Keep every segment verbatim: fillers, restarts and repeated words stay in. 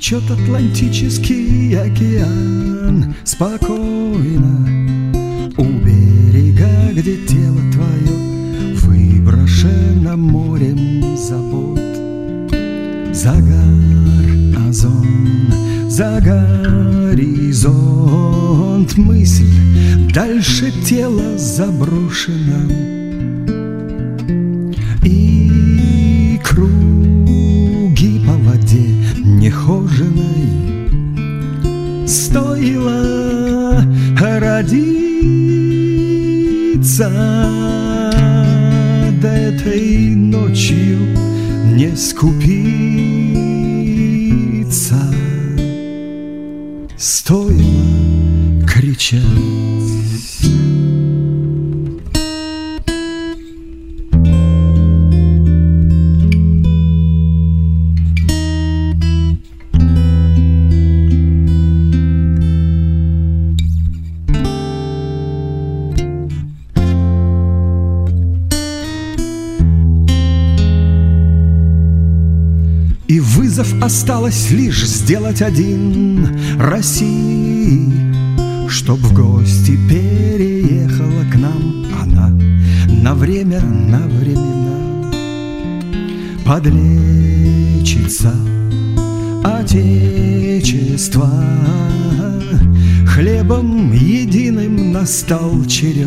Течет Атлантический океан спокойно у берега, где тело твое выброшено морем забот. Загар, озон, за горизонт мысль дальше тела заброшена. И круги по воде нехоженой стоило родиться, да этой ночью не скупиться стоило кричать. И вызов осталось лишь сделать один России, чтоб в гости переехала к нам она на время, на времена. Подлечится Отечество, хлебом единым настал черед.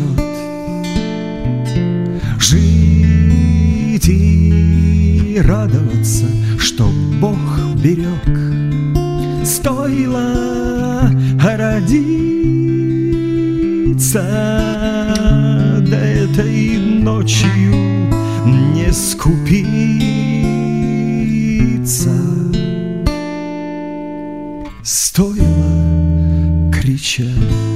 Жить и радоваться, что Бог берег, стоило родиться, да этой ночью не скупиться стоило кричать.